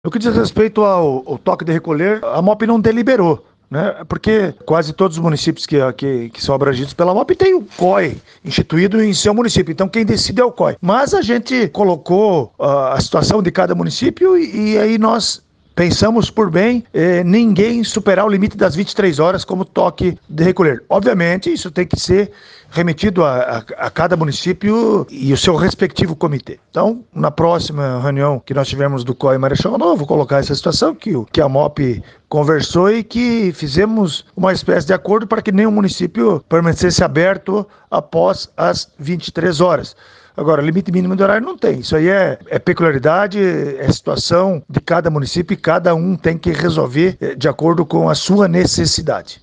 No que diz respeito ao toque de recolher, a MOP não deliberou, né? Porque quase todos os municípios que são abrangidos pela MOP têm o COI instituído em seu município. Então quem decide é o COI. Mas a gente colocou a situação de cada município e aí nós pensamos por bem ninguém superar o limite das 23 horas como toque de recolher. Obviamente, isso tem que ser remetido a cada município e o seu respectivo comitê. Então, na próxima reunião que nós tivemos do COI Marechal Rondon, eu vou colocar essa situação que a MOP conversou e que fizemos uma espécie de acordo para que nenhum município permanecesse aberto após as 23 horas. Agora, limite mínimo de horário não tem. Isso aí é peculiaridade, é situação de cada município e cada um tem que resolver de acordo com a sua necessidade.